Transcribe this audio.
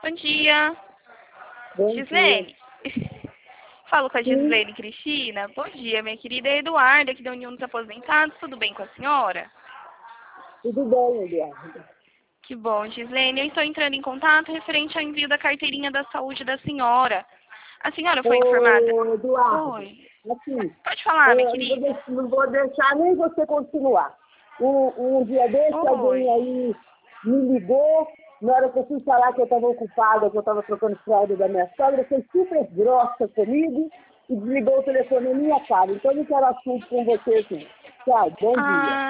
Bom dia. Bom Gislene. Falo com a dia. Gislene Cristina. Bom dia, minha querida Eduarda, aqui da União dos Aposentados. Tudo bem com a senhora? Tudo bem, Eduardo. Que bom, Gislene. Eu estou entrando em contato referente ao envio da carteirinha da saúde da senhora. A senhora foi informada? Ô, Eduardo, Oi. assim, Pode falar, minha eu querida. não vou deixar nem você continuar. Um dia desse, Oi. alguém aí me ligou, na hora que eu fui falar que eu estava ocupada, que eu estava trocando fralda da minha sogra, foi super grossa comigo e desligou o telefone na minha cara. Então, eu não quero assunto com você, assim. Tchau, bom dia.